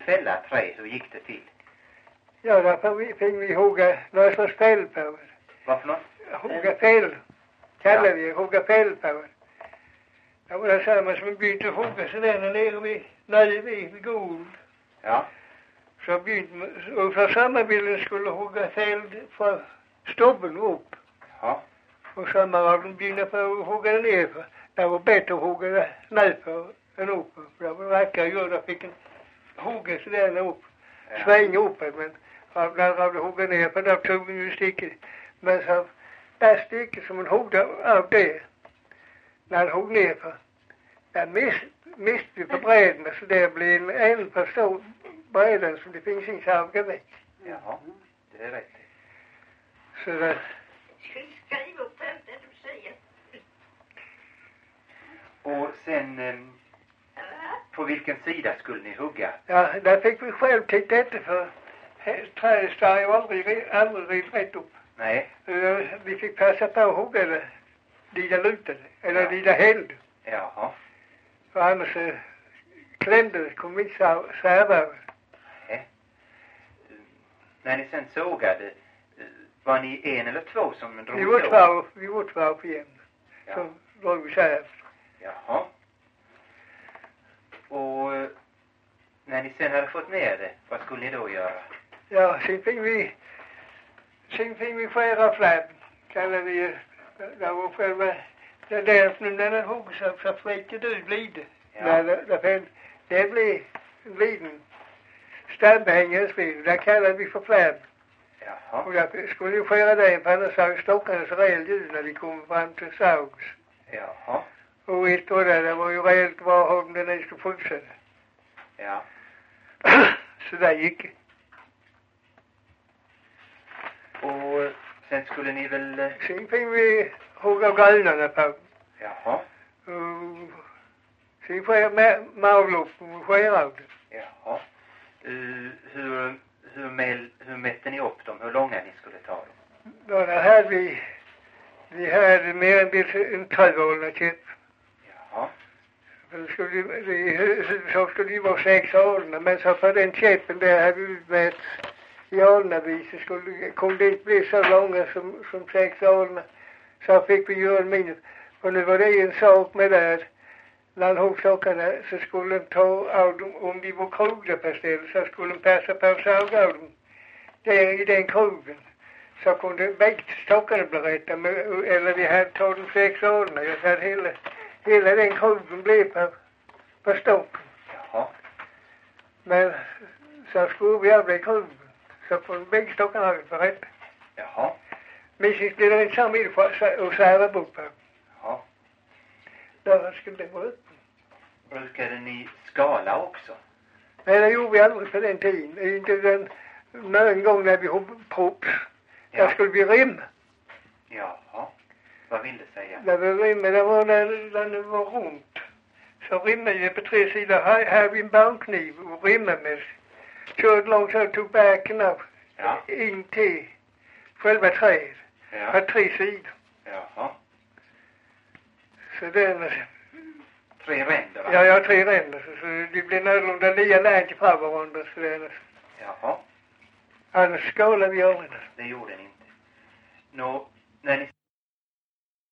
fälla ett trä, hur gick det till? Ja, där fick vi hugga några slags fäll på det. Vad för något? Hugga fäll. Kallar vi hugga fäll på det. Det var detsamma som vi började hugga så där nere vid gården. Ja. Så började och för samma bilden skulle hugga fäll från stubben upp. Ja. Och samma var de började på att hugga ner för. Det var bättre att hugga ner för än upp. För det var vackra djur, där fick en hugga så där upp. Ja. Sväng upp, men när de hugga ner för där tog vi ju sticket. Men så det sticket som man huggade av det, när han hugg ner för, där miste vi på bräden, så det blev en för stor bräden som det finns inte avga väck. Jaha, det är rätt. Så det... Skriv upp det du säger. Och sen, på vilken sida skulle ni hugga? Ja, där fick vi själv titta efter för trädet stod ju aldrig rätt upp. Nej. Vi fick passa på att hugga det, dit där lutade, eller Ja. dit där hällde. Jaha. För annars klämde det, kom vi särva. Nej. När ni sen sågade, var ni en eller två som drog Vi var två på jämn. Ja. Så drog vi särv. Jaha. Och när ni sen hade fått ner det, vad skulle ni då göra? Ja, sen fick vi skära fläden. Kallade vi det var själva det där nu när den hugg så fläckte du lite. Ja. Det blev en liten stabbhängare spel. Det kallade vi för fläden. Jaha. Och jag skulle ju skära det på annars sa stockarna så rejält ljud när de kom fram till sågs. Jaha. Och ett år där, det var ju rejält var om den inte skulle fortsätta. Ja. Så där gick det. Och sen skulle ni väl... Sen fick vi hugga grenarna på. Jaha. Sen skär mal upp och skär av det. Jaha. Hur mätte ni upp dem? Hur långa ni skulle ta dem? Då där hade vi hade mer än en 12-årna käpp. Jaha. För så skulle det vara 6 årna, men så för den käppen där hade vi med i årnavis så kunde det inte bli så långa som 6 årna. Så fick vi göra en minut. Och nu var det en sak med det. När han hugg stockarna så skulle de ta av dem, om de var krogda på stället så skulle de passa på att såga av dem. Där i den krogen så kunde bägge stockarna bli rätta. Eller vi hade tagit dem 6 årna. Jag hade hela den krogen blev på stocken. Jaha. Men så skulle vi aldrig krogen. Så kunde bägge stockarna bli rätta. Jaha. Missis blev det en samtidigt och sära bort på. Ja. Där skulle det vara upp. Brukade ni skala också? Nej, det gjorde vi aldrig på den tiden. Inte den någon gång när vi hoppade props. Ja. Där skulle vi rimma. Jaha. Vad vill det säga? När vi rimmade, det var när det var runt. Så rimmade vi på 3 sidor. Här vi en barnkniv och rimmade med. Körde långt så tog backen av. Ja. In till själva träet. Ja. På 3 sidor. Jaha. Så den... 3 ränder, va? Ja, jag har 3 ränder. Så det blir nödlunda 9 län ifrån varandra. Så den... Jaha. Annars skålar vi aldrig. Det gjorde ni inte. Nå, när ni